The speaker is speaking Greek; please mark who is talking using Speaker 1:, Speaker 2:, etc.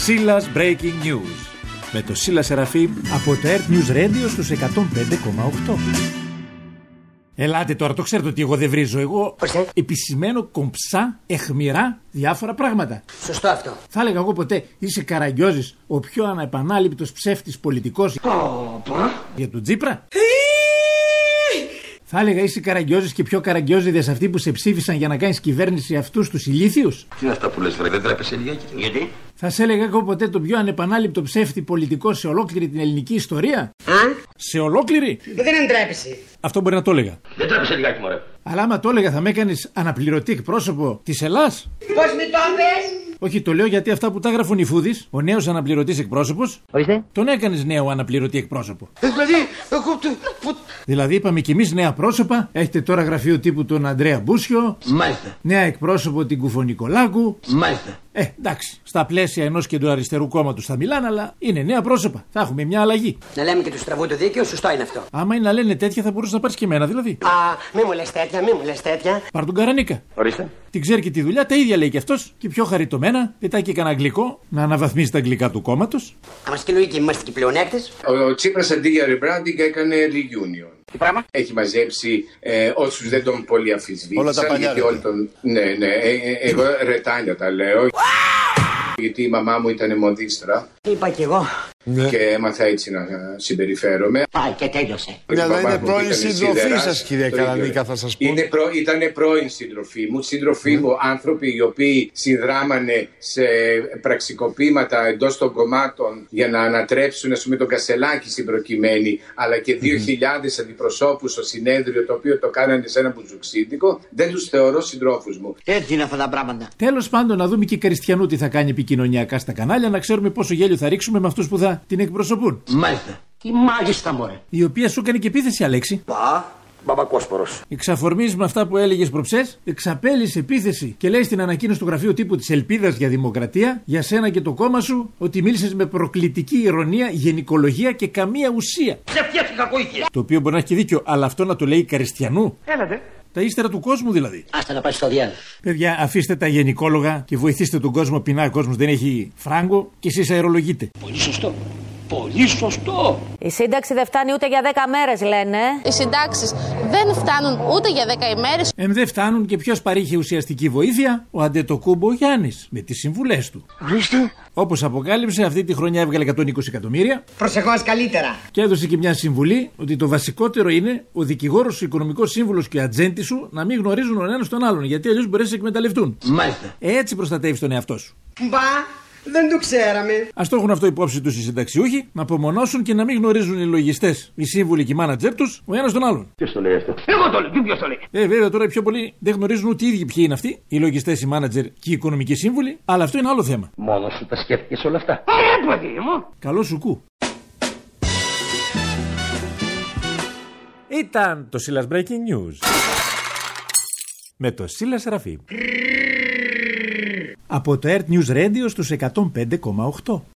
Speaker 1: Σίλας Breaking News με το Σίλα Σεραφείμ από το Earth News Radio στους 105,8. Ελάτε τώρα, το ξέρετε ότι εγώ δεν βρίζω. Εγώ επισημαίνω κομψά, αιχμηρά διάφορα πράγματα.
Speaker 2: Σωστό αυτό.
Speaker 1: Θα έλεγα εγώ ποτέ είσαι Καραγκιόζης, ο πιο ανεπανάληπτος ψεύτης πολιτικός για τον Τσίπρα. Θα έλεγα είσαι Καραγκιόζης και πιο Καραγκιόζηδες αυτοί που σε ψήφισαν για να κάνεις κυβέρνηση αυτούς τους ηλίθιους.
Speaker 3: Τι είναι αυτά που λες, δεν τρέπεσαι λιγάκι? Γιατί?
Speaker 1: Θα σε έλεγα εγώ ποτέ τον πιο ανεπανάληπτο ψεύτη πολιτικό σε ολόκληρη την ελληνική ιστορία. Σε ολόκληρη.
Speaker 2: Δεν εντρέπεσαι.
Speaker 1: Αυτό μπορεί να το έλεγα.
Speaker 3: Δεν τρέπεσαι λιγάκι, μωρέ.
Speaker 1: Αλλά άμα το έλεγα θα με έκανες αναπληρωτή εκπρόσωπο της Ελλάς.
Speaker 2: Πώς με το πες?
Speaker 1: Όχι, το λέω γιατί αυτά που τα έγραφε ο Νιφούδης, ο νέος αναπληρωτής εκπρόσωπος, τον έκανες νέο αναπληρωτή εκπρόσωπο. Δηλαδή είπαμε κι εμείς νέα πρόσωπα. Έχετε τώρα γραφείο τύπου τον Αντρέα Μπούσιο.
Speaker 3: Μάλιστα.
Speaker 1: Νέα εκπρόσωπο την Κουφονικολάκου.
Speaker 3: Μάλιστα.
Speaker 1: Εντάξει, στα πλαίσια ενός κεντροαριστερού κόμματος θα μιλάνε, αλλά είναι νέα πρόσωπα. Θα έχουμε μια αλλαγή.
Speaker 2: Να λέμε και του στραβού το δίκαιο, σωστό είναι αυτό.
Speaker 1: Άμα είναι να λένε τέτοια, θα μπορούσε να πάρει και εμένα δηλαδή.
Speaker 2: Μη μου λες τέτοια, μη μου λες τέτοια.
Speaker 1: Πάρ' τον Καρανίκα.
Speaker 3: Ορίστε.
Speaker 1: Την ξέρει και τη δουλειά, τα ίδια λέει και αυτός. Και πιο χαριτωμένα, πετάει και κανένα αγγλικό να αναβαθμίσει τα αγγλικά του κόμματος.
Speaker 2: Άμα και λογική, είμαστε και πλεονέκτες.
Speaker 4: Ο Τσίπρας αντί για rebranding έκανε reunion.
Speaker 2: Τι πράγμα?
Speaker 4: Έχει μαζέψει όσους δεν τον πολύ αφισβήτησαν.
Speaker 5: Όλα τα παλιά.
Speaker 4: Ναι, εγώ ρετάνια τα λέω. Γιατί η μαμά μου ήταν μοδίστρα.
Speaker 2: Είπα κι εγώ.
Speaker 4: Και έμαθα έτσι να συμπεριφέρομαι.
Speaker 2: Πάει και τέλειωσε.
Speaker 5: Αλλά είναι πρώην σύντροφή σας, κύριε Καρανίκα, θα σας πω.
Speaker 4: Ήταν πρώην σύντροφή μου. Σύντροφοί μου, άνθρωποι οι οποίοι συνδράμανε σε πραξικοπήματα εντός των κομμάτων για να ανατρέψουν, ας πούμε, τον Κασελάκη στην προκειμένη, αλλά και 2.000 αντιπροσώπους στο συνέδριο, το οποίο το κάνανε σε ένα μπουζουξίδικο. Δεν τους θεωρώ συντρόφους μου.
Speaker 2: Έτσι είναι αυτά τα πράγματα.
Speaker 1: Τέλος πάντων, να δούμε και η Καριστιανού τι θα κάνει επικοινωνιακά στα κανάλια, να ξέρουμε πόσο γέλιο θα ρίξουμε με αυτούς που θα την εκπροσωπούν.
Speaker 3: Μάλιστα.
Speaker 2: Τι μάγιστα, μωρέ.
Speaker 1: Η οποία σου έκανε και επίθεση, Αλέξη.
Speaker 3: Μπαμπακόσπορος.
Speaker 1: Εξαφορμής με αυτά που έλεγες προψές, εξαπέλυσε επίθεση και λέει στην ανακοίνωση του γραφείου τύπου της Ελπίδας για Δημοκρατία για σένα και το κόμμα σου ότι μίλησες με προκλητική ηρωνία, γενικολογία και καμία ουσία.
Speaker 2: Ψευτιές κακοήθεια.
Speaker 1: Το οποίο μπορεί να έχει δίκιο, αλλά αυτό να το λέει Καριστιανού.
Speaker 2: Έλατε.
Speaker 1: Τα ύστερα του κόσμου δηλαδή.
Speaker 2: Άστα να πάει στο διάλογο.
Speaker 1: Παιδιά, αφήστε τα γενικόλογα και βοηθήστε τον κόσμο. Πεινά ο κόσμος, δεν έχει φράγκο και εσείς αερολογείτε.
Speaker 2: Πολύ σωστό. Πολύ σωστό.
Speaker 6: Η σύνταξη δεν φτάνει ούτε για 10 μέρες, λένε.
Speaker 7: Οι συντάξεις δεν φτάνουν ούτε για 10 ημέρες.
Speaker 1: Δεν φτάνουν και ποιος παρήχε ουσιαστική βοήθεια? Ο Αντετοκούμπο Γιάννης με τις συμβουλές του.
Speaker 2: Ορίστε.
Speaker 1: Όπως αποκάλυψε, αυτή τη χρονιά έβγαλε 120 εκατομμύρια.
Speaker 2: Προσεχώς καλύτερα.
Speaker 1: Και έδωσε και μια συμβουλή ότι το βασικότερο είναι ο δικηγόρος, ο οικονομικός σύμβουλος και ο ατζέντης σου να μην γνωρίζουν ο ένας τον άλλον, γιατί αλλιώς μπορεί να σε εκμεταλλευτούν.
Speaker 3: Μάλιστα.
Speaker 1: Έτσι προστατεύεις τον εαυτό σου.
Speaker 2: Μπα. Δεν το ξέραμε.
Speaker 1: Ας το έχουν αυτό υπόψη τους οι συνταξιούχοι, να απομονώσουν και να μην γνωρίζουν οι λογιστές, οι σύμβουλοι και οι μάνατζερ τους, ο ένας τον άλλον.
Speaker 3: Ποιος το λέει αυτό?
Speaker 2: Εγώ το λέω. Ποιος το λέει?
Speaker 1: Βέβαια τώρα οι πιο πολλοί δεν γνωρίζουν ούτε οι ίδιοι ποιοι είναι αυτοί, οι λογιστές, οι μάνατζερ και οι οικονομικοί σύμβουλοι, αλλά αυτό είναι άλλο θέμα.
Speaker 3: Μόνος σου τα σκέφτηκες όλα αυτά?
Speaker 2: Παιδί μου.
Speaker 1: Καλό σου κου. Ήταν το Σίλας Breaking News με το Σίλα Σεραφείμ από το Earth News Radio στους 105,8.